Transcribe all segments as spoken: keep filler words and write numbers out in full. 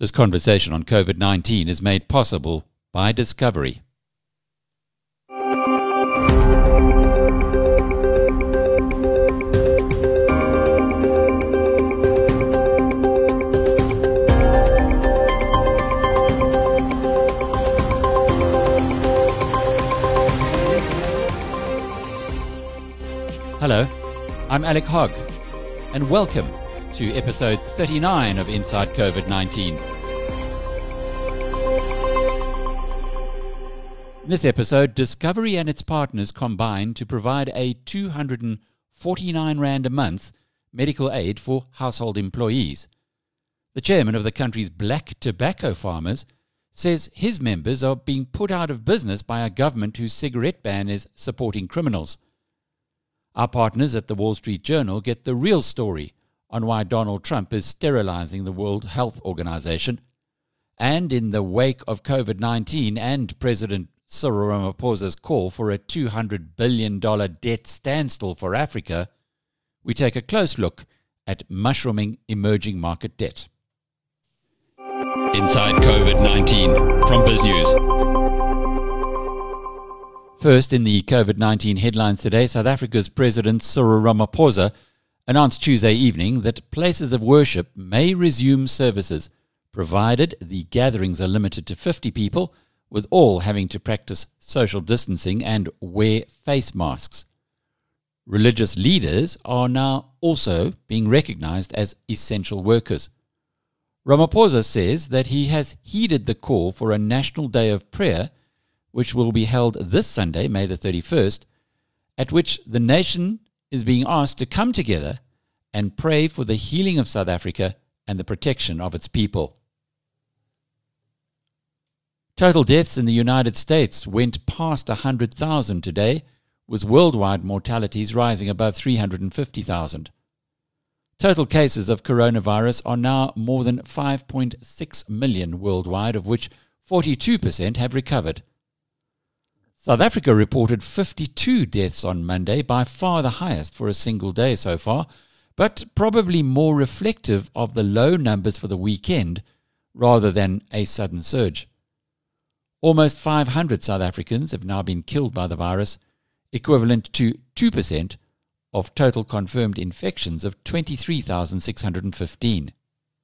This conversation on COVID nineteen is made possible by Discovery. Hello, I'm Alec Hogg, and welcome to episode thirty-nine of Inside COVID nineteen. In this episode, Discovery and its partners combine to provide a two hundred forty-nine rand a month medical aid for household employees. The chairman of the country's black tobacco farmers says his members are being put out of business by a government whose cigarette ban is supporting criminals. Our partners at the Wall Street Journal get the real story on why Donald Trump is sterilizing the World Health Organization. And in the wake of COVID nineteen and President Cyril Ramaphosa's call for a two hundred billion dollars debt standstill for Africa, we take a close look at mushrooming emerging market debt. Inside COVID nineteen from BizNews. First, in the COVID nineteen headlines today, South Africa's President Cyril Ramaphosa announced Tuesday evening that places of worship may resume services, provided the gatherings are limited to fifty people, with all having to practice social distancing and wear face masks. Religious leaders are now also being recognized as essential workers. Ramaphosa says that he has heeded the call for a national day of prayer, which will be held this Sunday, May the thirty-first, at which the nation is being asked to come together and pray for the healing of South Africa and the protection of its people. Total deaths in the United States went past one hundred thousand today, with worldwide mortalities rising above three hundred fifty thousand. Total cases of coronavirus are now more than five point six million worldwide, of which forty-two percent have recovered. South Africa reported fifty-two deaths on Monday, by far the highest for a single day so far, but probably more reflective of the low numbers for the weekend rather than a sudden surge. Almost five hundred South Africans have now been killed by the virus, equivalent to two percent of total confirmed infections of twenty-three thousand six hundred fifteen.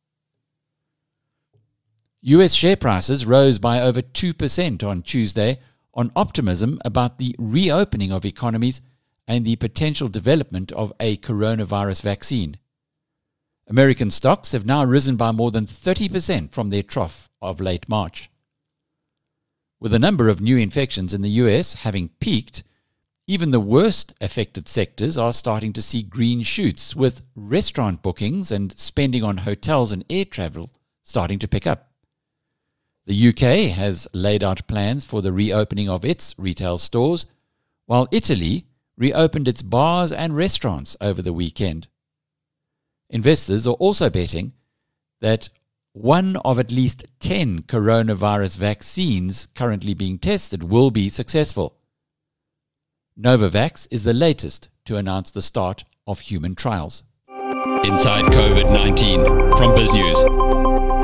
U S share prices rose by over two percent on Tuesday, on optimism about the reopening of economies and the potential development of a coronavirus vaccine. American stocks have now risen by more than thirty percent from their trough of late March. With the number of new infections in the U S having peaked, even the worst affected sectors are starting to see green shoots, with restaurant bookings and spending on hotels and air travel starting to pick up. The U K has laid out plans for the reopening of its retail stores, while Italy reopened its bars and restaurants over the weekend. Investors are also betting that one of at least ten coronavirus vaccines currently being tested will be successful. Novavax is the latest to announce the start of human trials. Inside COVID nineteen from BizNews.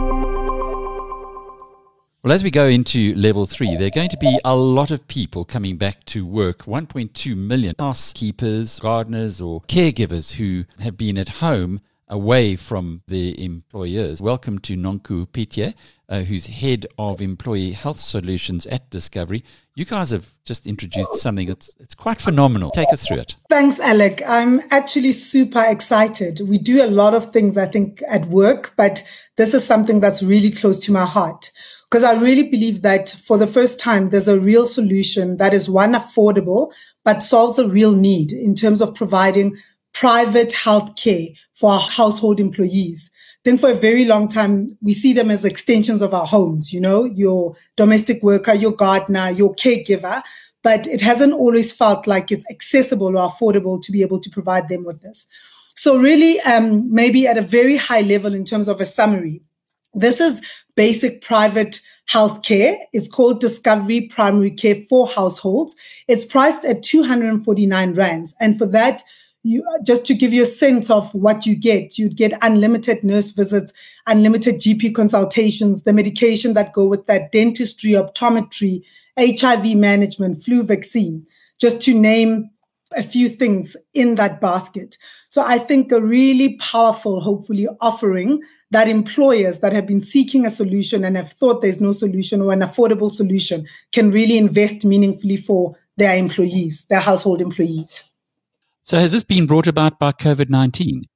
Well, as we go into level three, there are going to be a lot of people coming back to work. one point two million housekeepers, gardeners, or caregivers who have been at home away from their employers. Welcome to Nonku Pitye, uh, who's head of employee health solutions at Discovery. You guys have just introduced something that's it's quite phenomenal. Take us through it. Thanks, Alec. I'm actually super excited. We do a lot of things, I think, at work, but this is something that's really close to my heart. Because I really believe that for the first time, there's a real solution that is, one, affordable, but solves a real need in terms of providing private health care for our household employees. Then for a very long time, we see them as extensions of our homes, you know, your domestic worker, your gardener, your caregiver. But it hasn't always felt like it's accessible or affordable to be able to provide them with this. So really, um, maybe at a very high level in terms of a summary, this is basic private health care. It's called Discovery Primary Care for Households. It's priced at two hundred forty-nine rands. And for that, you, just to give you a sense of what you get, you'd get unlimited nurse visits, unlimited G P consultations, the medication that go with that, dentistry, optometry, H I V management, flu vaccine, just to name a few things in that basket. So I think a really powerful, hopefully, offering that employers that have been seeking a solution and have thought there's no solution or an affordable solution can really invest meaningfully for their employees, their household employees. So has this been brought about by COVID nineteen?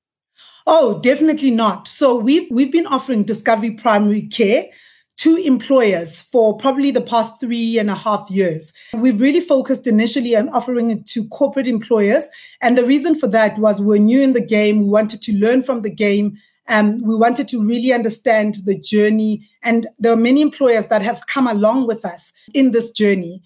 Oh, definitely not. So we've we've been offering Discovery Primary Care to employers for probably the past three and a half years. We've really focused initially on offering it to corporate employers. And the reason for that was we're new in the game. We wanted to learn from the game. And we wanted to really understand the journey. And there are many employers that have come along with us in this journey.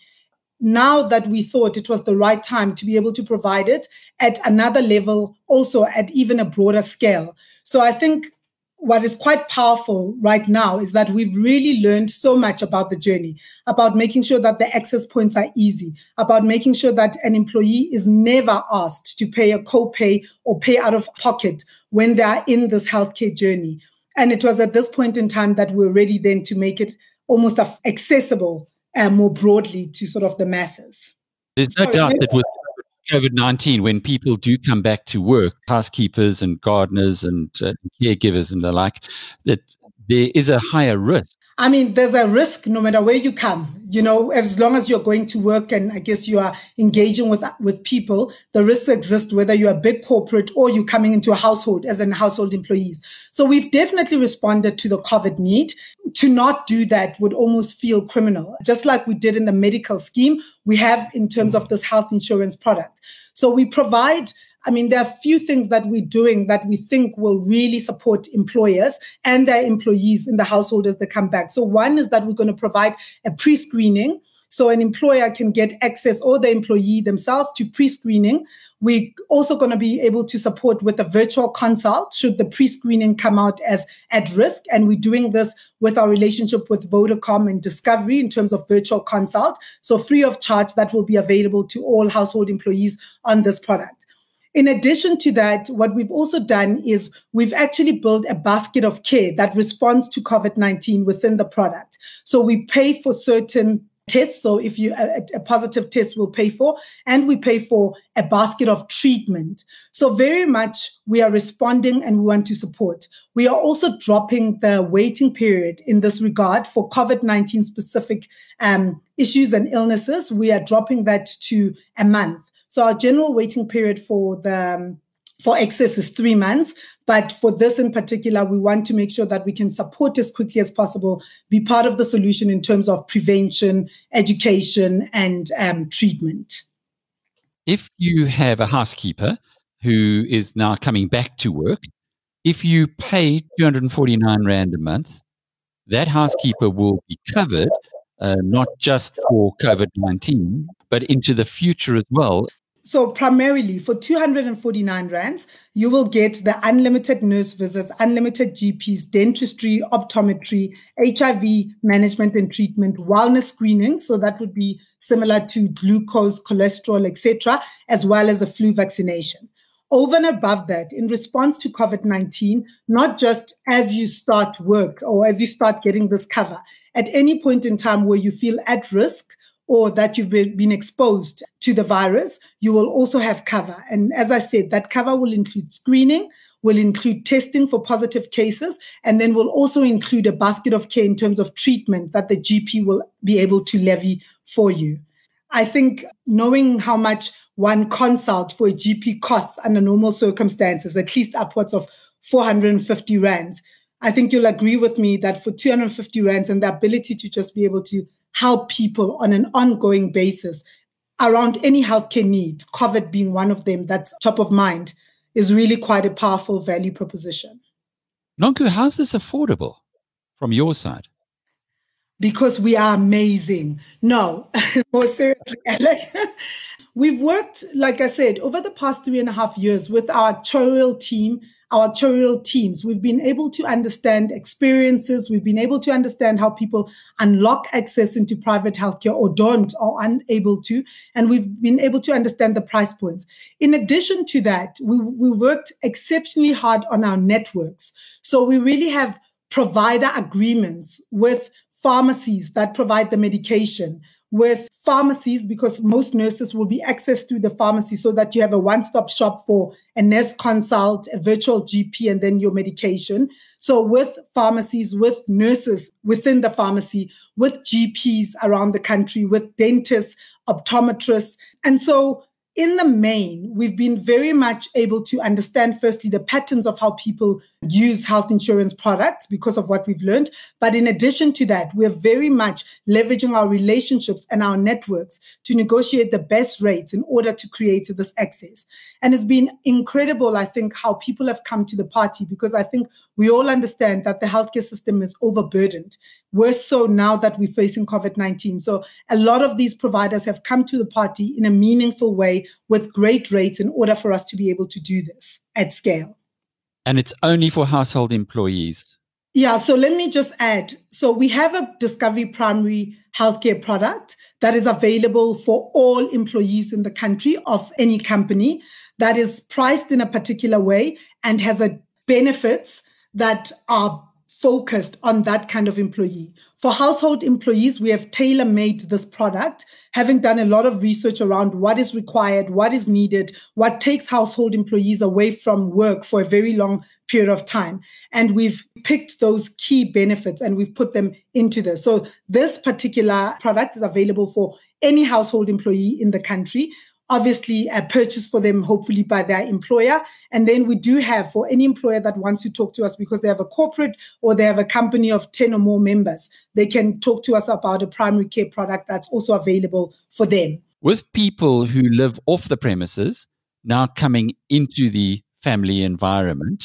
Now that we thought it was the right time to be able to provide it at another level, also at even a broader scale. So I think what is quite powerful right now is that we've really learned so much about the journey, about making sure that the access points are easy, about making sure that an employee is never asked to pay a co-pay or pay out of pocket when they are in this healthcare journey. And it was at this point in time that we're ready then to make it almost accessible uh, more broadly to sort of the masses. There's no So, doubt that with COVID nineteen, when people do come back to work, housekeepers and gardeners and uh, caregivers and the like, that there is a higher risk. I mean, there's a risk no matter where you come, you know, as long as you're going to work and I guess you are engaging with, with people, the risks exist whether you're a big corporate or you're coming into a household as in household employees. So we've definitely responded to the COVID need. To not do that would almost feel criminal. Just like we did in the medical scheme, we have in terms of this health insurance product. So we provide I mean, there are a few things that we're doing that we think will really support employers and their employees in the household as they come back. So one is that we're going to provide a pre-screening. So an employer can get access, or the employee themselves, to pre-screening. We're also going to be able to support with a virtual consult should the pre-screening come out as at risk. And we're doing this with our relationship with Vodacom and Discovery in terms of virtual consult. So free of charge, that will be available to all household employees on this product. In addition to that, what we've also done is we've actually built a basket of care that responds to COVID nineteen within the product. So we pay for certain tests. So if you a, a positive test, we'll pay for, and we pay for a basket of treatment. So very much we are responding and we want to support. We are also dropping the waiting period in this regard for COVID nineteen specific um, issues and illnesses. We are dropping that to a month. So our general waiting period for the um, for access is three months. But for this in particular, we want to make sure that we can support as quickly as possible, be part of the solution in terms of prevention, education, and um, treatment. If you have a housekeeper who is now coming back to work, if you pay two hundred forty-nine rand a month, that housekeeper will be covered, uh, not just for COVID nineteen, but into the future as well. So primarily for two hundred forty-nine rands, you will get the unlimited nurse visits, unlimited G Ps, dentistry, optometry, H I V management and treatment, wellness screening. So that would be similar to glucose, cholesterol, et cetera, as well as a flu vaccination. Over and above that, in response to COVID nineteen, not just as you start work or as you start getting this cover, at any point in time where you feel at risk, or that you've been exposed to the virus, you will also have cover. And as I said, that cover will include screening, will include testing for positive cases, and then will also include a basket of care in terms of treatment that the G P will be able to levy for you. I think knowing how much one consult for a G P costs under normal circumstances, at least upwards of four hundred fifty rands, I think you'll agree with me that for two hundred fifty rands and the ability to just be able to help people on an ongoing basis around any healthcare need, COVID being one of them that's top of mind, is really quite a powerful value proposition. Nonku, how's this affordable from your side? Because we are amazing. No, more seriously, Alec. We've worked, like I said, over the past three and a half years with our actuarial team, our actuarial teams. We've been able to understand experiences. We've been able to understand how people unlock access into private healthcare or don't or unable to. And we've been able to understand the price points. In addition to that, we, we worked exceptionally hard on our networks. So we really have provider agreements with pharmacies that provide the medication, with pharmacies, because most nurses will be accessed through the pharmacy so that you have a one-stop shop for a nurse consult, a virtual G P, and then your medication. So with pharmacies, with nurses within the pharmacy, with G Ps around the country, with dentists, optometrists. And so in the main, we've been very much able to understand, firstly, the patterns of how people use health insurance products because of what we've learned. But in addition to that, we're very much leveraging our relationships and our networks to negotiate the best rates in order to create this access. And it's been incredible, I think, how people have come to the party, because I think we all understand that the healthcare system is overburdened. Worse so now that we're facing COVID nineteen. So a lot of these providers have come to the party in a meaningful way with great rates in order for us to be able to do this at scale. And it's only for household employees. Yeah, so let me just add. So we have a Discovery Primary Healthcare product that is available for all employees in the country of any company, that is priced in a particular way and has a benefits that are focused on that kind of employee. For household employees, we have tailor-made this product, having done a lot of research around what is required, what is needed, what takes household employees away from work for a very long period of time. And we've picked those key benefits and we've put them into this. So this particular product is available for any household employee in the country. Obviously, a purchase for them, hopefully by their employer. And then we do have, for any employer that wants to talk to us because they have a corporate or they have a company of ten or more members, they can talk to us about a primary care product that's also available for them. With people who live off the premises now coming into the family environment,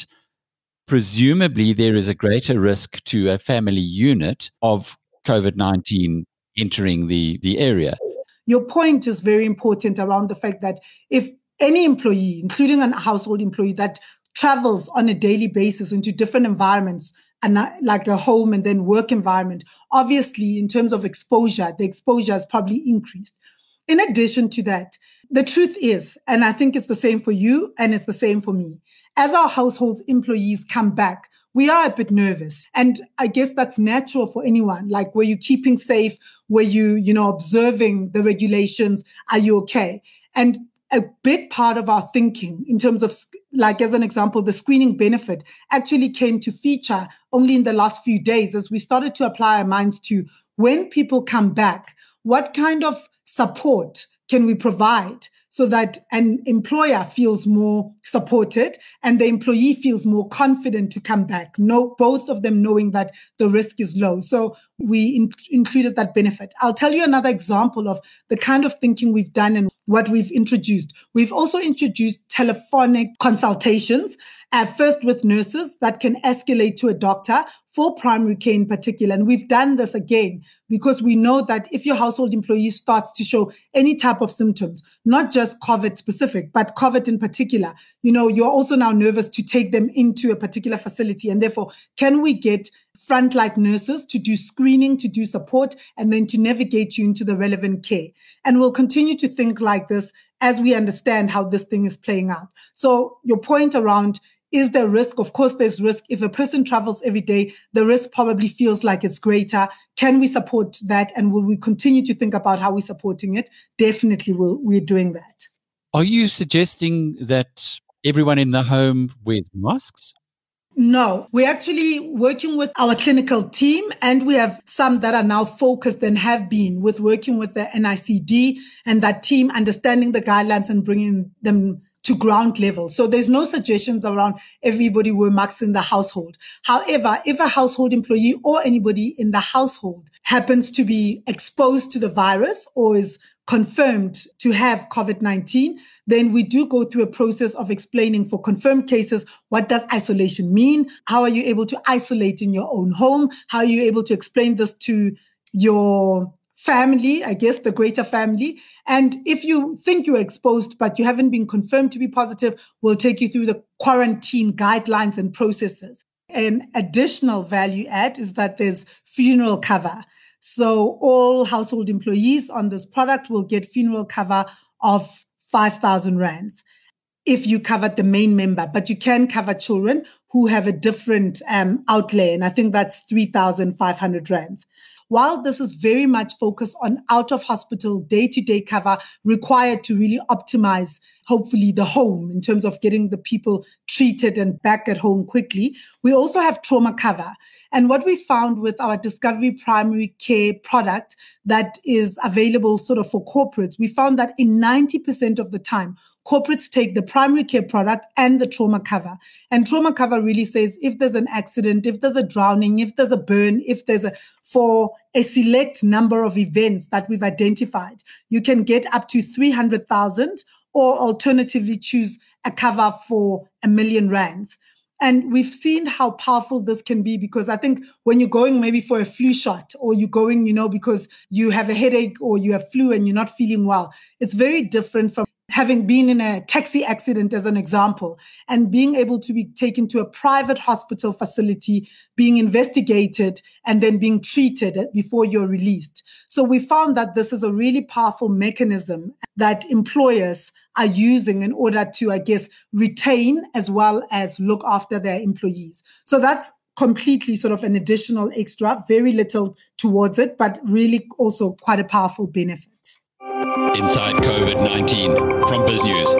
presumably there is a greater risk to a family unit of COVID nineteen entering the, the area. Your point is very important around the fact that if any employee, including a household employee that travels on a daily basis into different environments, and like a home and then work environment, obviously in terms of exposure, the exposure has probably increased. In addition to that, the truth is, and I think it's the same for you and it's the same for me, as our household employees come back, we are a bit nervous. And I guess that's natural for anyone. Like, were you keeping safe? Were you, you know, observing the regulations? Are you okay? And a big part of our thinking in terms of, like, as an example, the screening benefit actually came to feature only in the last few days as we started to apply our minds to when people come back, what kind of support can we provide so that an employer feels more supported and the employee feels more confident to come back, no, both of them knowing that the risk is low. So we in- included that benefit. I'll tell you another example of the kind of thinking we've done and what we've introduced. We've also introduced telephonic consultations, at first with nurses that can escalate to a doctor for primary care in particular. And we've done this again because we know that if your household employee starts to show any type of symptoms, not just COVID specific, but COVID in particular, you know, you're also now nervous to take them into a particular facility. And therefore, can we get frontline nurses to do screening, to do support, and then to navigate you into the relevant care? And we'll continue to think like this as we understand how this thing is playing out. So your point around, is there risk? Of course, there's risk. If a person travels every day, the risk probably feels like it's greater. Can we support that? And will we continue to think about how we're supporting it? Definitely, will. We're doing that. Are you suggesting that everyone in the home wears masks? No, we're actually working with our clinical team, and we have some that are now focused and have been with working with the N I C D and that team understanding the guidelines and bringing them to ground level. So there's no suggestions around everybody wear masks in the household. However, if a household employee or anybody in the household happens to be exposed to the virus or is confirmed to have COVID nineteen, then we do go through a process of explaining for confirmed cases, what does isolation mean? How are you able to isolate in your own home? How are you able to explain this to your family, I guess, the greater family. And if you think you're exposed, but you haven't been confirmed to be positive, we'll take you through the quarantine guidelines and processes. An additional value add is that there's funeral cover. So all household employees on this product will get funeral cover of five thousand rands if you covered the main member, but you can cover children who have a different um, outlay. And I think that's three thousand five hundred rands. While this is very much focused on out of hospital day-to-day cover required to really optimize, hopefully, the home in terms of getting the people treated and back at home quickly, we also have trauma cover. And what we found with our Discovery Primary Care product that is available sort of for corporates, we found that in ninety percent of the time, corporates take the primary care product and the trauma cover. And trauma cover really says if there's an accident, if there's a drowning, if there's a burn, if there's a, for a select number of events that we've identified, you can get up to three hundred thousand or alternatively choose a cover for a million rands. And we've seen how powerful this can be because I think when you're going maybe for a flu shot or you're going, you know, because you have a headache or you have flu and you're not feeling well, it's very different from having been in a taxi accident, as an example, and being able to be taken to a private hospital facility, being investigated, and then being treated before you're released. So we found that this is a really powerful mechanism that employers are using in order to, I guess, retain as well as look after their employees. So that's completely sort of an additional extra, very little towards it, but really also quite a powerful benefit. Inside COVID nineteen from BizNews.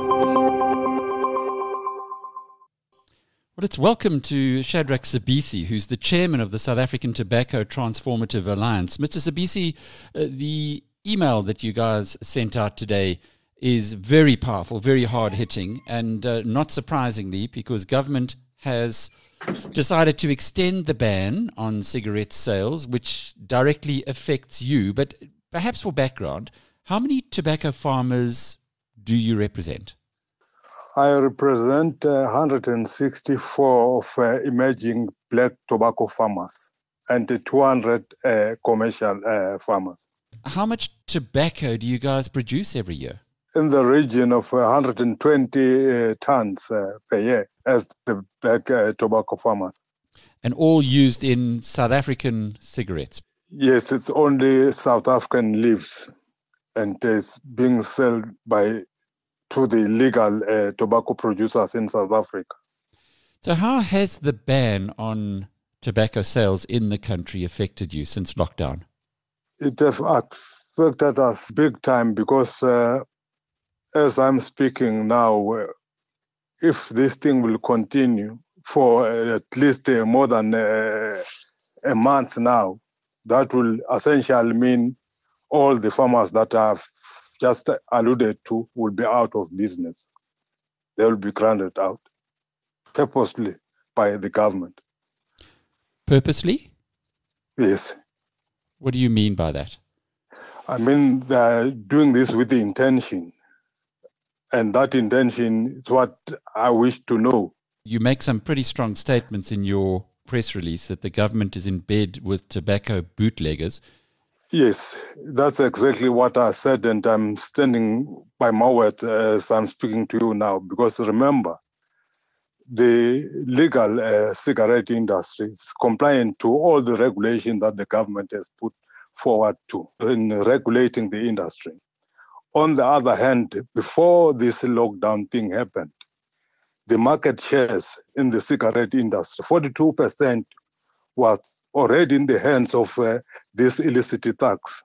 Well, it's welcome to Shadrack Sibisi, who's the chairman of the South African Tobacco Transformative Alliance. Mister Sibisi, uh, the email that you guys sent out today is very powerful, very hard-hitting, and uh, not surprisingly, because government has decided to extend the ban on cigarette sales, which directly affects you. But perhaps for background, how many tobacco farmers do you represent? I represent uh, one hundred sixty-four of uh, emerging black tobacco farmers and uh, two hundred uh, commercial uh, farmers. How much tobacco do you guys produce every year? In the region of one hundred twenty uh, tons uh, per year as the black uh, tobacco farmers. And all used in South African cigarettes? Yes, it's only South African leaves. And is being sold by to the legal uh, tobacco producers in South Africa. So how has the ban on tobacco sales in the country affected you since lockdown? It has affected us big time because uh, as I'm speaking now, uh, if this thing will continue for uh, at least uh, more than uh, a month now, that will essentially mean all the farmers that I've just alluded to will be out of business. They will be grounded out purposely by the government. Purposely? Yes. What do you mean by that? I mean, they're doing this with the intention. And that intention is what I wish to know. You make some pretty strong statements in your press release that the government is in bed with tobacco bootleggers. Yes, that's exactly what I said, and I'm standing by my word as I'm speaking to you now, because remember, the legal uh, cigarette industry is compliant to all the regulations that the government has put forward to in regulating the industry. On the other hand, before this lockdown thing happened, the market shares in the cigarette industry, forty-two percent was already in the hands of uh, these illicit thugs.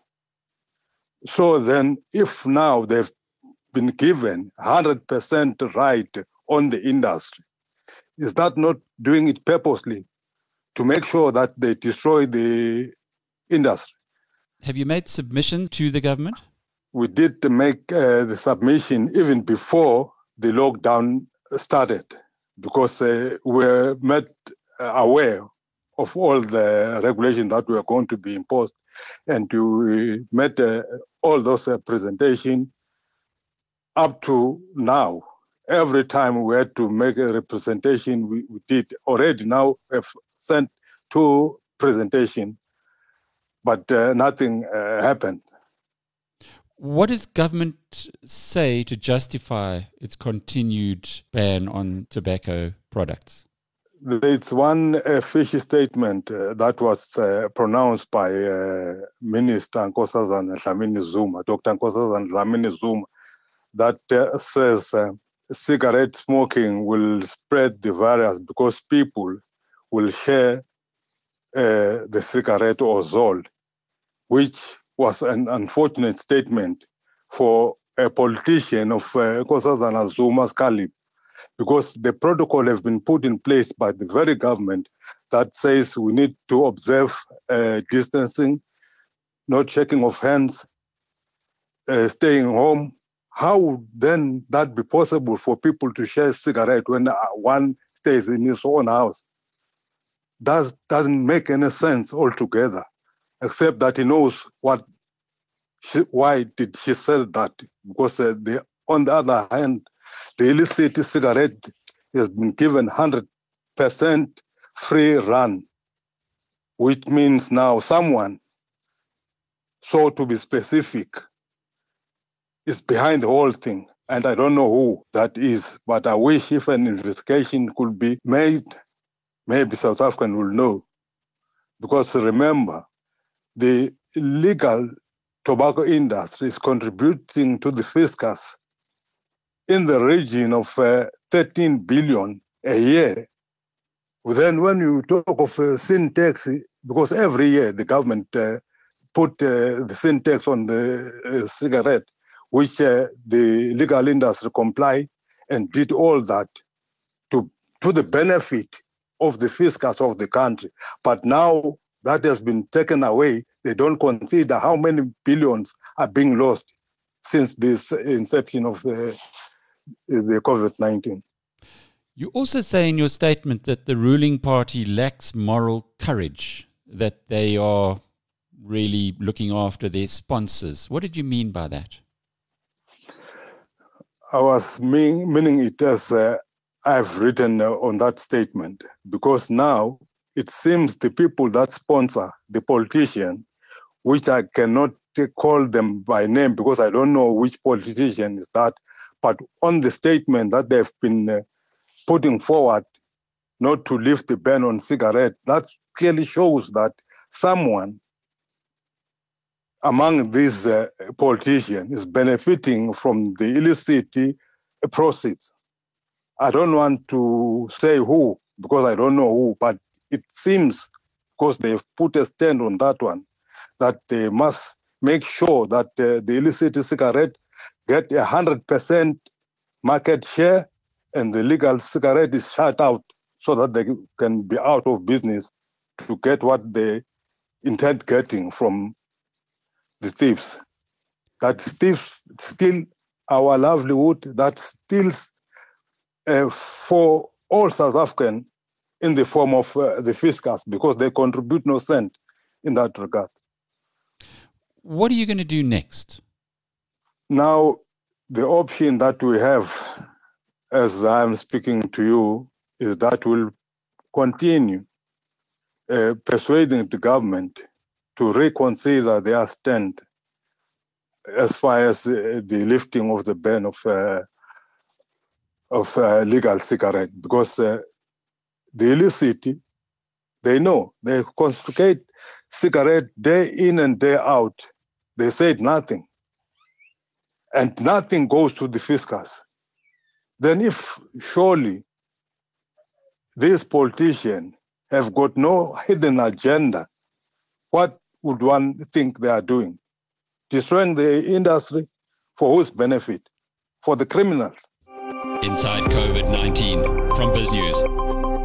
So then, if now they've been given one hundred percent right on the industry, is that not doing it purposely to make sure that they destroy the industry? Have you made submission to the government? We did make uh, the submission even before the lockdown started, because uh, we're made aware of all the regulations that were going to be imposed. And we made uh, all those uh, presentations up to now. Every time we had to make a representation, we, we did. Already now we have sent two presentations but uh, nothing uh, happened. What does government say to justify its continued ban on tobacco products? It's one official statement uh, that was uh, pronounced by uh, Minister Nkosazana Dlamini Zuma, Doctor Nkosazana Dlamini Zuma, that uh, says uh, cigarette smoking will spread the virus because people will share uh, the cigarette ozol, which was an unfortunate statement for a politician of uh, Nkosazana Zuma's caliber, because the protocol has been put in place by the very government that says we need to observe uh, distancing, not shaking of hands, uh, staying home. How would then that be possible for people to share a cigarette when uh, one stays in his own house? That doesn't make any sense altogether, except that he knows what. She, why did she sell that? Because uh, the, on the other hand, the illicit cigarette has been given one hundred percent free run, which means now someone, so to be specific, is behind the whole thing. And I don't know who that is, but I wish if an investigation could be made, maybe South African will know. Because remember, the illegal tobacco industry is contributing to the fiscus in the region of uh, thirteen billion a year. Then when you talk of uh, sin tax, because every year the government uh, put uh, the sin tax on the uh, cigarette, which uh, the legal industry comply and did all that to, to the benefit of the fiscus of the country. But now that has been taken away. They don't consider how many billions are being lost since this inception of the, the COVID nineteen. You also say in your statement that the ruling party lacks moral courage, that they are really looking after their sponsors. What did you mean by that? I was mean, meaning it as uh, I've written uh, on that statement, because now it seems the people that sponsor the politician, which I cannot call them by name because I don't know which politician is that, but on the statement that they've been uh, putting forward not to lift the ban on cigarette, that clearly shows that someone among these uh, politicians is benefiting from the illicit proceeds. I don't want to say who, because I don't know who, but it seems, because they've put a stand on that one, that they must make sure that uh, the illicit cigarette get a one hundred percent market share and the legal cigarette is shut out so that they can be out of business to get what they intend getting from the thieves. That thieves steal our livelihood, that steals uh, for all South African in the form of uh, the fiscus, because they contribute no cent in that regard. What are you going to do next? Now, the option that we have, as I'm speaking to you, is that we'll continue uh, persuading the government to reconsider their stand as far as uh, the lifting of the ban of uh, of uh, legal cigarette, because uh, the illicit, they know, they confiscate cigarette day in and day out. They said nothing. And nothing goes to the fiscus. Then if surely these politicians have got no hidden agenda, what would one think they are doing? Destroying the industry for whose benefit? For the criminals. Inside COVID nineteen from BizNews.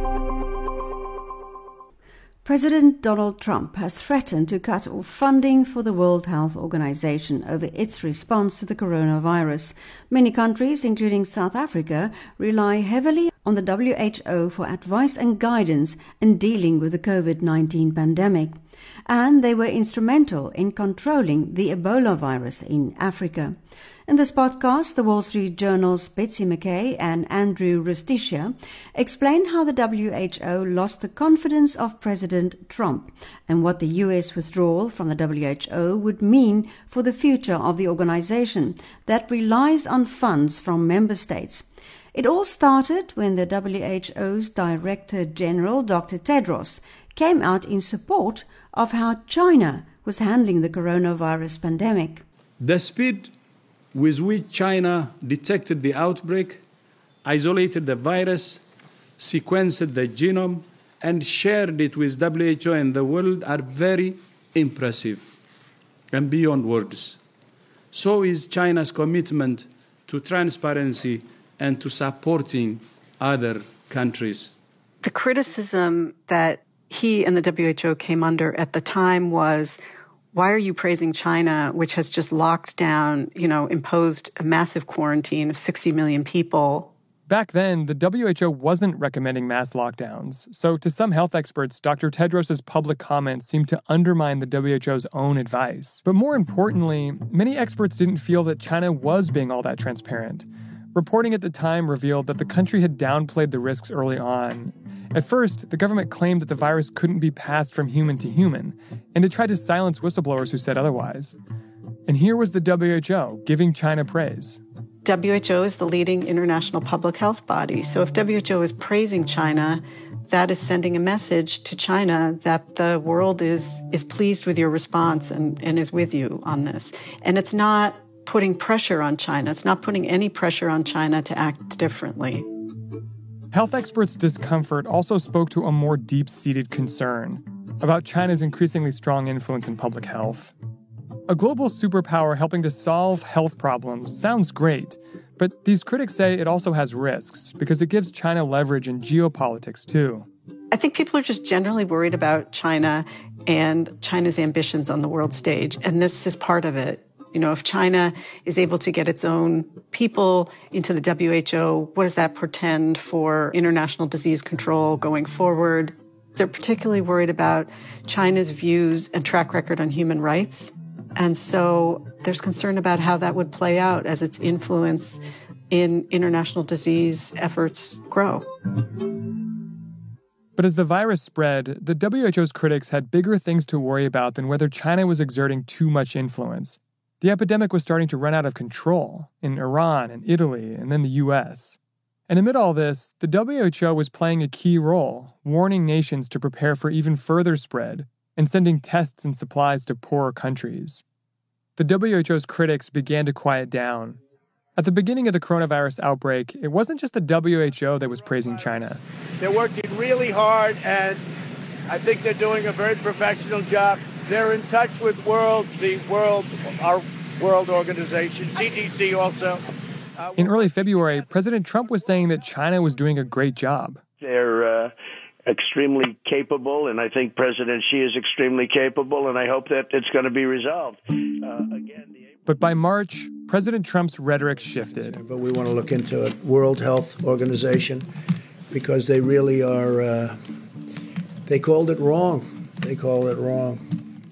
President Donald Trump has threatened to cut off funding for the World Health Organization over its response to the coronavirus. Many countries, including South Africa, rely heavily on the W H O for advice and guidance in dealing with the COVID nineteen pandemic. And they were instrumental in controlling the Ebola virus in Africa. In this podcast, the Wall Street Journal's Betsy McKay and Andrew Rustisha explain how the W H O lost the confidence of President Trump and what the U S withdrawal from the W H O would mean for the future of the organization that relies on funds from member states. It all started when the W H O's Director General, Doctor Tedros, came out in support of how China was handling the coronavirus pandemic. The speed with which China detected the outbreak, isolated the virus, sequenced the genome, and shared it with W H O and the world are very impressive and beyond words. So is China's commitment to transparency and to supporting other countries. The criticism that he and the W H O came under at the time was, why are you praising China, which has just locked down, you know, imposed a massive quarantine of sixty million people? Back then, the W H O wasn't recommending mass lockdowns. So to some health experts, Doctor Tedros' public comments seemed to undermine the W H O's own advice. But more importantly, many experts didn't feel that China was being all that transparent. Reporting at the time revealed that the country had downplayed the risks early on. At first, the government claimed that the virus couldn't be passed from human to human, and it tried to silence whistleblowers who said otherwise. And here was the W H O giving China praise. W H O is the leading international public health body. So if W H O is praising China, that is sending a message to China that the world is is pleased with your response and, and is with you on this. And it's not putting pressure on China. It's not putting any pressure on China to act differently. Health experts' discomfort also spoke to a more deep-seated concern about China's increasingly strong influence in public health. A global superpower helping to solve health problems sounds great, but these critics say it also has risks because it gives China leverage in geopolitics too. I think people are just generally worried about China and China's ambitions on the world stage, and this is part of it. You know, if China is able to get its own people into the W H O, what does that portend for international disease control going forward? They're particularly worried about China's views and track record on human rights. And so there's concern about how that would play out as its influence in international disease efforts grow. But as the virus spread, the W H O's critics had bigger things to worry about than whether China was exerting too much influence. The epidemic was starting to run out of control in Iran and Italy and then the U S. And amid all this, the W H O was playing a key role, warning nations to prepare for even further spread and sending tests and supplies to poorer countries. The W H O's critics began to quiet down. At the beginning of the coronavirus outbreak, it wasn't just the W H O that was praising China. They're working really hard, and I think they're doing a very professional job. They're in touch with World, the World, our World Organization, C D C also. Uh, in early February, President Trump was saying that China was doing a great job. They're uh, extremely capable, and I think President Xi is extremely capable, and I hope that it's going to be resolved. Uh, again, the... But by March, President Trump's rhetoric shifted. But we want to look into it, World Health Organization, because they really are, uh, they called it wrong. They called it wrong.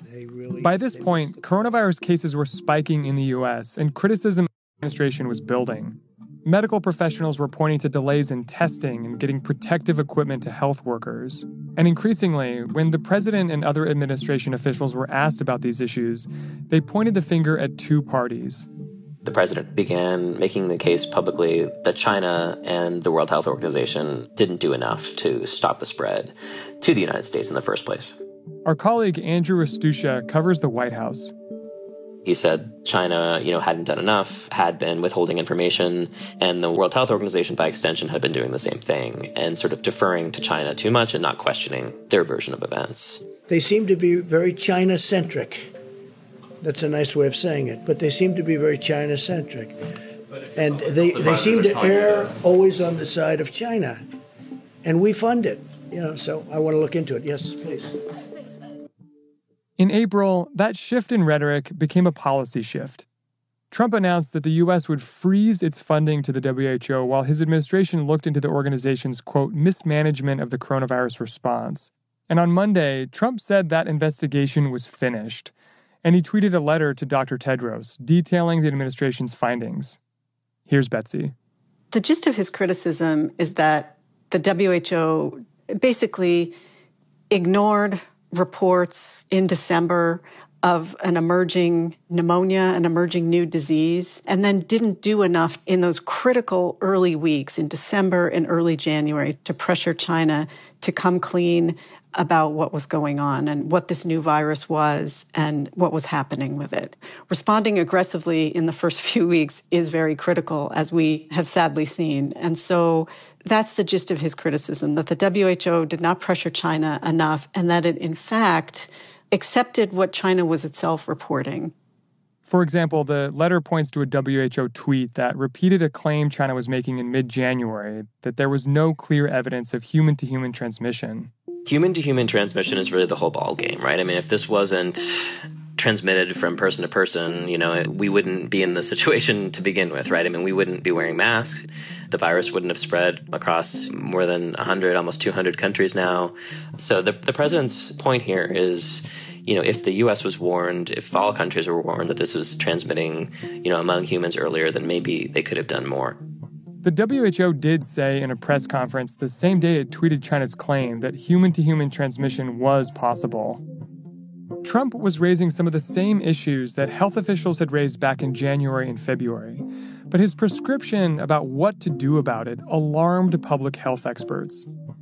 By this point, coronavirus cases were spiking in the U S, and criticism of the administration was building. Medical professionals were pointing to delays in testing and getting protective equipment to health workers. And increasingly, when the president and other administration officials were asked about these issues, they pointed the finger at two parties. The president began making the case publicly that China and the World Health Organization didn't do enough to stop the spread to the United States in the first place. Our colleague Andrew Rustisha covers the White House. He said China, you know, hadn't done enough, had been withholding information, and the World Health Organization, by extension, had been doing the same thing and sort of deferring to China too much and not questioning their version of events. They seem to be very China-centric. That's a nice way of saying it, but they seem to be very China-centric. And they, they seem to err always on the side of China. And we fund it, you know, so I want to look into it. Yes, please. In April, that shift in rhetoric became a policy shift. Trump announced that the U S would freeze its funding to the W H O while his administration looked into the organization's, quote, mismanagement of the coronavirus response. And on Monday, Trump said that investigation was finished. and he tweeted a letter to Doctor Tedros detailing the administration's findings. Here's Betsy. The gist of his criticism is that the W H O basically ignored reports in December of an emerging pneumonia, an emerging new disease, and then didn't do enough in those critical early weeks in December and early January to pressure China to come clean about what was going on and what this new virus was and what was happening with it. Responding aggressively in the first few weeks is very critical, as we have sadly seen. And so that's the gist of his criticism, that the W H O did not pressure China enough and that it, in fact, accepted what China was itself reporting. For example, the letter points to a W H O tweet that repeated a claim China was making in mid-January that there was no clear evidence of human-to-human transmission. Human-to-human transmission is really the whole ball game, right? I mean, if this wasn't transmitted from person to person, you know, it, we wouldn't be in the situation to begin with, right? I mean, we wouldn't be wearing masks. The virus wouldn't have spread across more than one hundred, almost two hundred countries now. So the, the president's point here is, you know, if the U S was warned, if all countries were warned that this was transmitting, you know, among humans earlier, then maybe they could have done more. The W H O did say in a press conference the same day it tweeted China's claim that human-to-human transmission was possible. Trump was raising some of the same issues that health officials had raised back in January and February, but his prescription about what to do about it alarmed public health experts.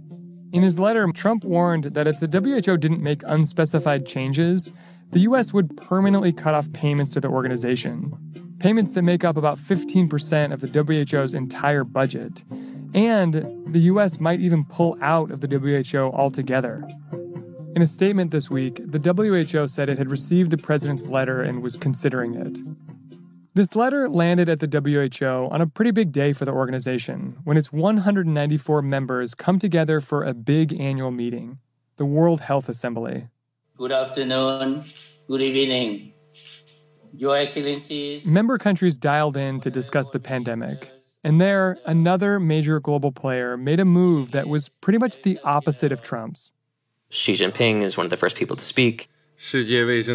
In his letter, Trump warned that if the W H O didn't make unspecified changes, the U S would permanently cut off payments to the organization, payments that make up about fifteen percent of the W H O's entire budget. And the U S might even pull out of the W H O altogether. In a statement this week, the W H O said it had received the president's letter and was considering it. This letter landed at the W H O on a pretty big day for the organization, when its one hundred ninety-four members come together for a big annual meeting, the World Health Assembly. Good afternoon. Good evening. Your Excellencies. Member countries dialed in to discuss the pandemic. And there, another major global player made a move that was pretty much the opposite of Trump's. Xi Jinping is one of the first people to speak. And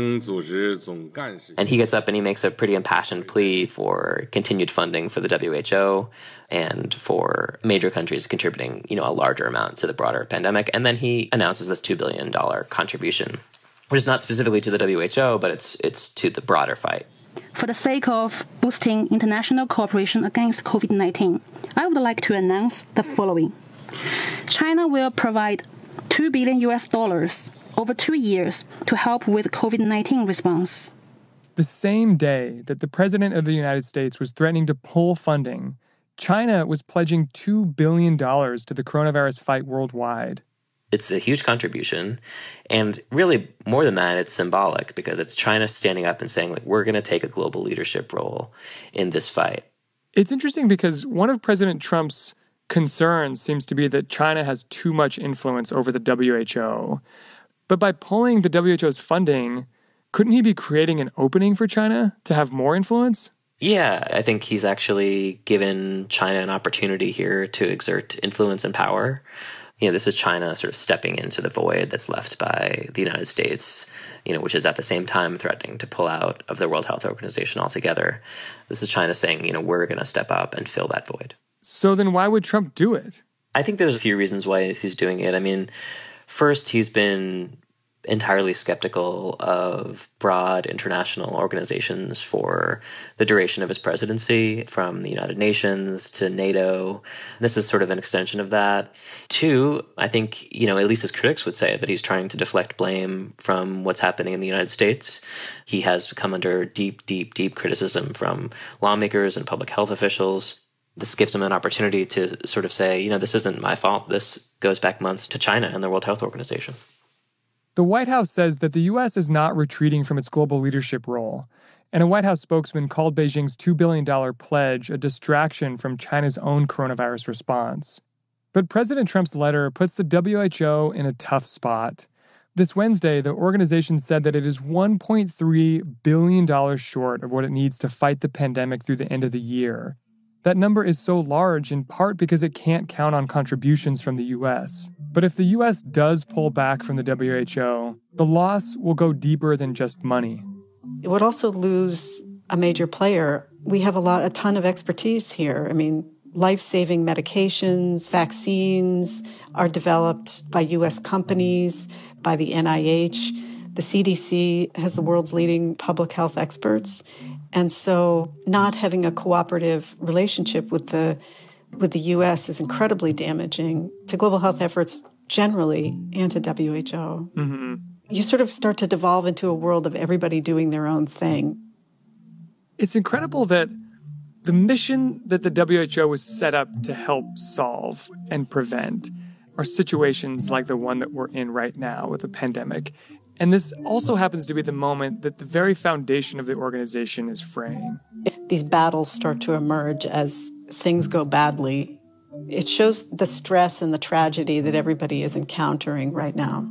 he gets up and he makes a pretty impassioned plea for continued funding for the W H O and for major countries contributing, you know, a larger amount to the broader pandemic. And then he announces this two billion dollars contribution, which is not specifically to the W H O, but it's it's to the broader fight. For the sake of boosting international cooperation against COVID nineteen, I would like to announce the following. China will provide two billion U S dollars over two years to help with COVID nineteen response. The same day that the President of the United States was threatening to pull funding, China was pledging two billion dollars to the coronavirus fight worldwide. It's a huge contribution. And really, more than that, it's symbolic because it's China standing up and saying, like, we're going to take a global leadership role in this fight. It's interesting because one of President Trump's concerns seems to be that China has too much influence over the W H O. But by pulling the W H O's funding, couldn't he be creating an opening for China to have more influence? Yeah, I think he's actually given China an opportunity here to exert influence and power. You know, this is China sort of stepping into the void that's left by the United States, you know, which is at the same time threatening to pull out of the World Health Organization altogether. This is China saying, you know, we're going to step up and fill that void. So then why would Trump do it? I think there's a few reasons why he's doing it. I mean, first, he's been entirely skeptical of broad international organizations for the duration of his presidency, from the United Nations to NATO. This is sort of an extension of that. Two, I think, you know, at least his critics would say that he's trying to deflect blame from what's happening in the United States. He has come under deep, deep, deep criticism from lawmakers and public health officials. This gives him an opportunity to sort of say, you know, this isn't my fault. This goes back months to China and the World Health Organization. The White House says that the U S is not retreating from its global leadership role, and a White House spokesman called Beijing's two billion dollars pledge a distraction from China's own coronavirus response. But President Trump's letter puts the W H O in a tough spot. This Wednesday, the organization said that it is one point three billion dollars short of what it needs to fight the pandemic through the end of the year. That number is so large in part because it can't count on contributions from the U S. But if the U S does pull back from the W H O, the loss will go deeper than just money. It would also lose a major player. We have a lot, a ton of expertise here. I mean, life-saving medications, vaccines are developed by U S companies, by the N I H. The C D C has the world's leading public health experts. And so not having a cooperative relationship with the with the U S is incredibly damaging to global health efforts generally and to W H O. Mm-hmm. You sort of start to devolve into a world of everybody doing their own thing. It's incredible that the mission that the W H O was set up to help solve and prevent are situations like the one that we're in right now with the pandemic. And this also happens to be the moment that the very foundation of the organization is fraying. These battles start to emerge as things go badly. It shows the stress and the tragedy that everybody is encountering right now.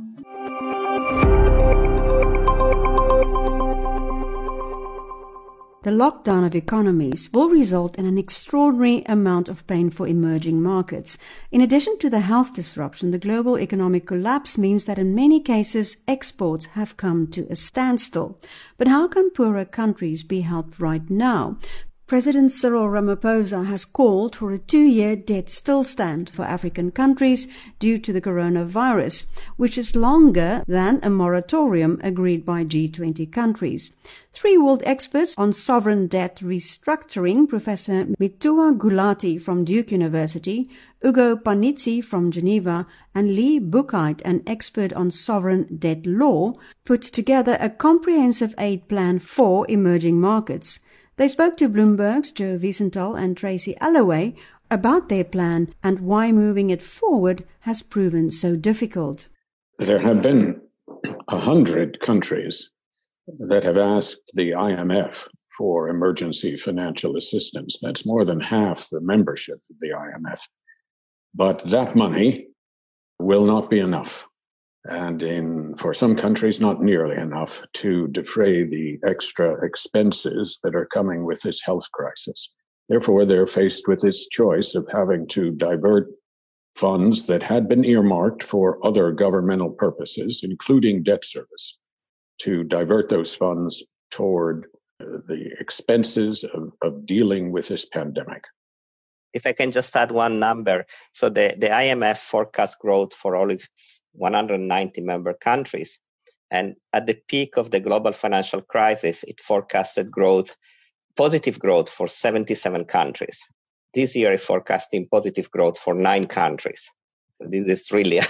The lockdown of economies will result in an extraordinary amount of pain for emerging markets. In addition to the health disruption, the global economic collapse means that in many cases, exports have come to a standstill. But how can poorer countries be helped right now? President Cyril Ramaphosa has called for a two-year debt stillstand for African countries due to the coronavirus, which is longer than a moratorium agreed by G twenty countries. Three world experts on sovereign debt restructuring, Professor Mitua Gulati from Duke University, Ugo Panizzi from Geneva, and Lee Buchheit, an expert on sovereign debt law, put together a comprehensive aid plan for emerging markets. They spoke to Bloomberg's Joe Wiesenthal and Tracy Alloway about their plan and why moving it forward has proven so difficult. There have been a hundred countries that have asked the I M F for emergency financial assistance. That's more than half the membership of the I M F. But that money will not be enough. And in for some countries, not nearly enough to defray the extra expenses that are coming with this health crisis. Therefore, they're faced with this choice of having to divert funds that had been earmarked for other governmental purposes, including debt service, to divert those funds toward the expenses of, of dealing with this pandemic. If I can just add one number. So the, the I M F forecasts growth for all its one hundred ninety member countries. And at the peak of the global financial crisis, it forecasted growth, positive growth for seventy-seven countries. This year is forecasting positive growth for nine countries. So this is really,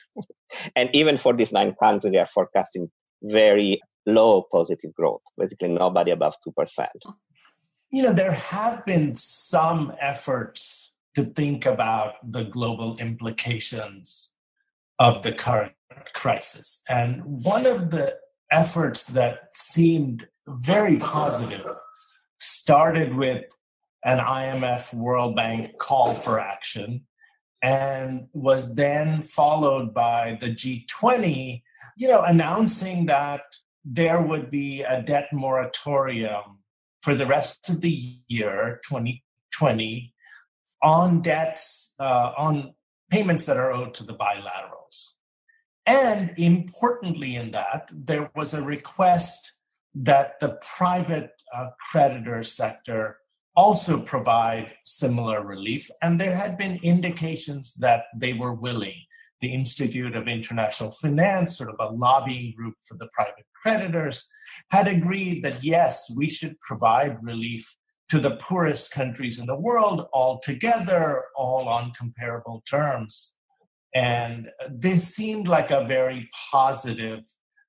and even for these nine countries, they are forecasting very low positive growth, basically nobody above two percent. You know, there have been some efforts to think about the global implications of the current crisis. And one of the efforts that seemed very positive started with an I M F World Bank call for action and was then followed by the G twenty, you know, announcing that there would be a debt moratorium for the rest of the year, twenty twenty, on debts, uh, on payments that are owed to the bilaterals. And importantly in that, there was a request that the private uh, creditor sector also provide similar relief. And there had been indications that they were willing. The Institute of International Finance, sort of a lobbying group for the private creditors, had agreed that yes, we should provide relief to the poorest countries in the world all together, all on comparable terms. And this seemed like a very positive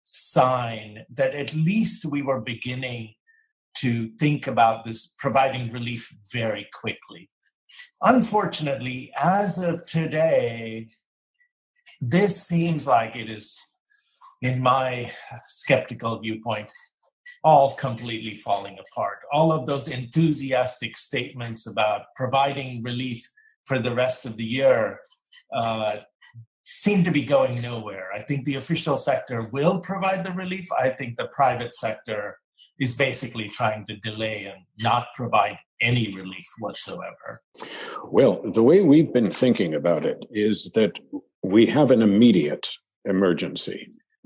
sign that at least we were beginning to think about this, providing relief very quickly. Unfortunately, as of today, this seems like it is, in my skeptical viewpoint, all completely falling apart. All of those enthusiastic statements about providing relief for the rest of the year uh, seem to be going nowhere. I think the official sector will provide the relief. I think the private sector is basically trying to delay and not provide any relief whatsoever. Well, the way we've been thinking about it is that we have an immediate emergency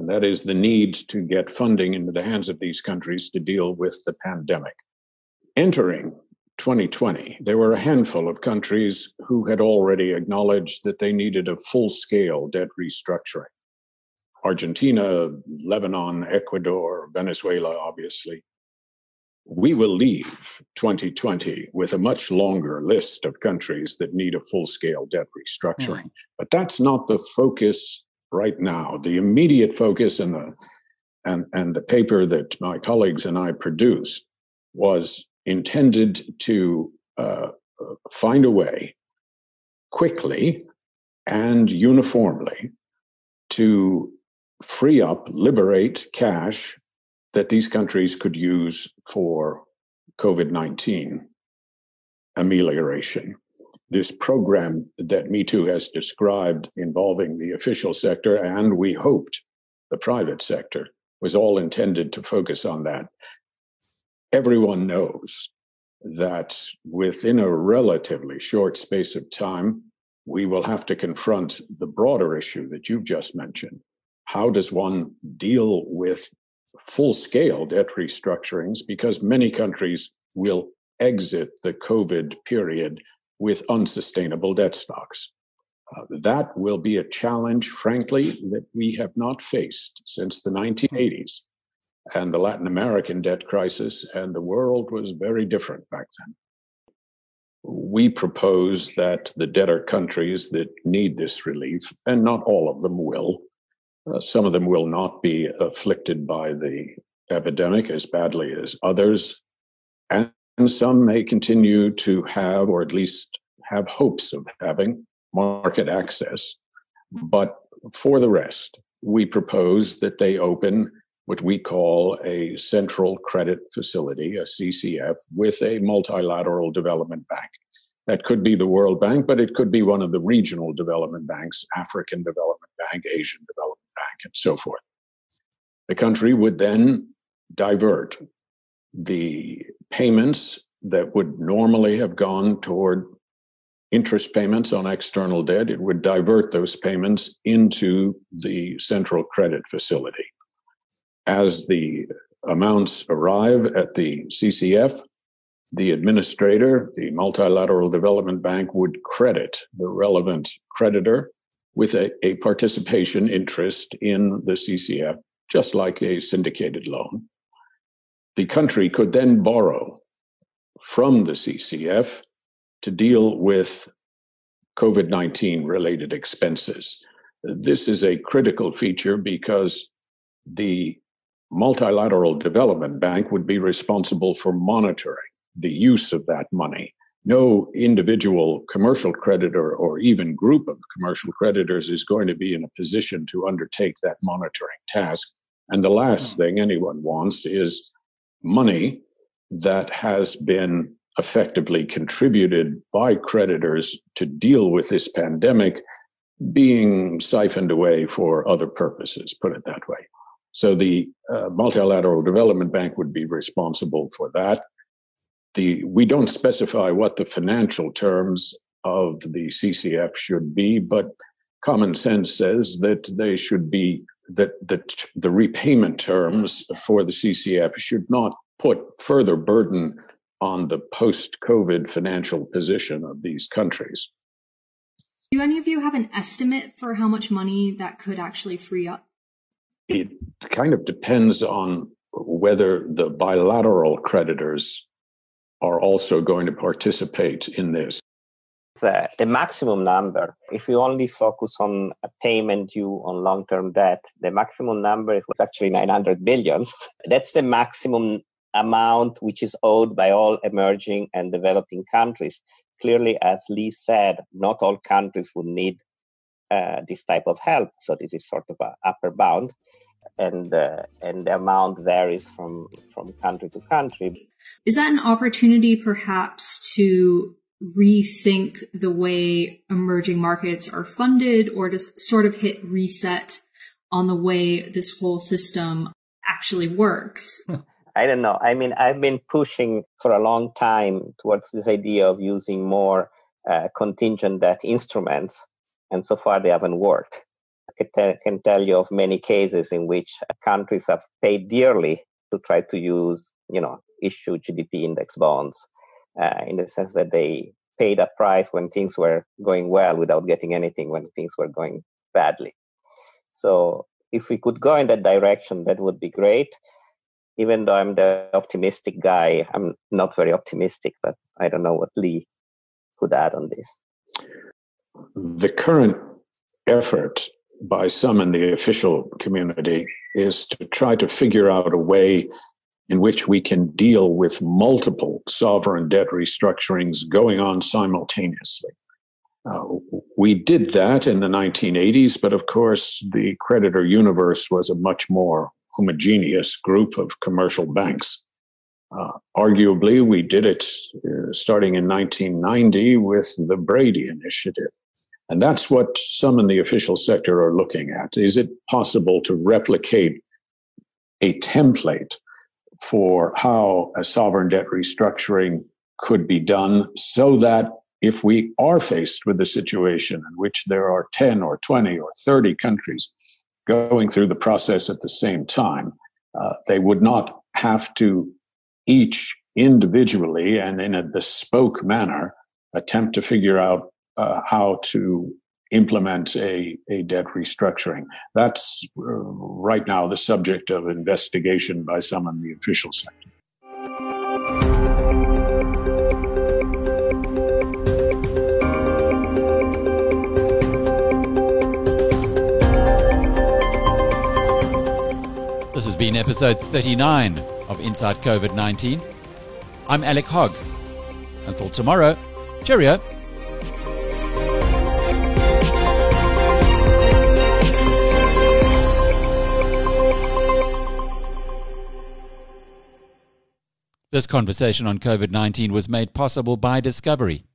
and that is the need to get funding into the hands of these countries to deal with the pandemic. Entering twenty twenty, there were a handful of countries who had already acknowledged that they needed a full-scale debt restructuring. Argentina, Lebanon, Ecuador, Venezuela, obviously. We will leave twenty twenty with a much longer list of countries that need a full-scale debt restructuring. Mm. But that's not the focus right now. The immediate focus in the and, and the paper that my colleagues and I produced was intended to uh, find a way quickly and uniformly to free up, liberate cash that these countries could use for COVID nineteen amelioration. This program that Me Too has described involving the official sector, and we hoped the private sector, was all intended to focus on that. Everyone knows that within a relatively short space of time, we will have to confront the broader issue that you've just mentioned. How does one deal with full-scale debt restructurings? Because many countries will exit the COVID period with unsustainable debt stocks. Uh, that will be a challenge, frankly, that we have not faced since the nineteen eighties. And the Latin American debt crisis, and the world was very different back then. We propose that the debtor countries that need this relief, and not all of them will, uh, some of them will not be afflicted by the epidemic as badly as others, and some may continue to have, or at least have hopes of having, market access. But for the rest, we propose that they open what we call a central credit facility, a C C F, with a multilateral development bank. That could be the World Bank, but it could be one of the regional development banks, African Development Bank, Asian Development Bank, and so forth. The country would then divert the payments that would normally have gone toward interest payments on external debt. It would divert those payments into the central credit facility. As the amounts arrive at the C C F, the administrator, the Multilateral Development Bank, would credit the relevant creditor with a, a participation interest in the C C F, just like a syndicated loan. The country could then borrow from the C C F to deal with COVID nineteen related expenses. This is a critical feature because the Multilateral Development Bank would be responsible for monitoring the use of that money. No individual commercial creditor or even group of commercial creditors is going to be in a position to undertake that monitoring task. And the last thing anyone wants is money that has been effectively contributed by creditors to deal with this pandemic being siphoned away for other purposes, put it that way. So the uh, Multilateral Development Bank would be responsible for that. The, we don't specify what the financial terms of the C C F should be, but common sense says that they should be, that the, the repayment terms for the C C F should not put further burden on the post-COVID financial position of these countries. Do any of you have an estimate for how much money that could actually free up? It kind of depends on whether the bilateral creditors are also going to participate in this. The, the maximum number, if you only focus on a payment due on long-term debt, the maximum number is actually nine hundred billion. That's the maximum amount which is owed by all emerging and developing countries. Clearly, as Lee said, not all countries would need uh, this type of help. So this is sort of an upper bound. And uh, and the amount varies from, from country to country. Is that an opportunity perhaps to rethink the way emerging markets are funded, or to sort of hit reset on the way this whole system actually works? I don't know. I mean, I've been pushing for a long time towards this idea of using more uh, contingent debt instruments, and so far they haven't worked. I can, can tell you of many cases in which countries have paid dearly to try to use, you know, issue G D P index bonds, uh, in the sense that they paid a price when things were going well without getting anything when things were going badly. So if we could go in that direction, that would be great. Even though I'm the optimistic guy, I'm not very optimistic, but I don't know what Lee could add on this. The current effort by some in the official community is to try to figure out a way in which we can deal with multiple sovereign debt restructurings going on simultaneously. Uh, we did that in the nineteen eighties, but of course, the creditor universe was a much more homogeneous group of commercial banks. Uh, arguably, we did it uh, starting in nineteen ninety with the Brady Initiative. And that's what some in the official sector are looking at. Is it possible to replicate a template for how a sovereign debt restructuring could be done so that if we are faced with a situation in which there are ten or twenty or thirty countries going through the process at the same time, uh, they would not have to each individually and in a bespoke manner attempt to figure out uh, how to implement a, a debt restructuring. That's uh, right now the subject of investigation by some in the official sector. This has been episode thirty-nine of Inside COVID nineteen. I'm Alec Hogg. Until tomorrow, cheerio. This conversation on COVID nineteen was made possible by Discovery.